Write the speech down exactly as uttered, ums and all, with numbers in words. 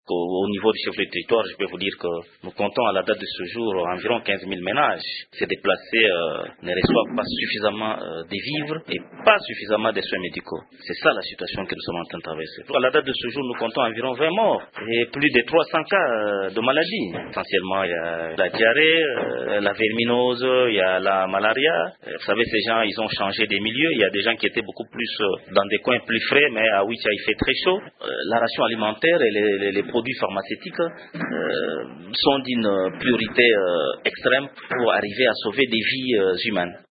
Au niveau du chef de territoire, je peux vous dire que nous comptons à la date de ce jour environ quinze mille ménages. Ces déplacés euh, ne reçoivent pas suffisamment euh, de vivres et pas suffisamment de soins médicaux. C'est ça la situation que nous sommes en train de traverser. À la date de ce jour, nous comptons environ vingt morts et plus de trois cents cas euh, de maladies. Essentiellement, il y a la diarrhée, euh, la verminose, il y a la malaria. Vous savez, ces gens, ils ont changé des milieux. Il y a des gens qui étaient beaucoup plus euh, dans des coins plus frais, mais à Ouicha, il fait très chaud. Euh, la ration alimentaire et les, les, les produits pharmaceutiques euh, sont d'une priorité euh, extrême pour arriver à sauver des vies euh, humaines.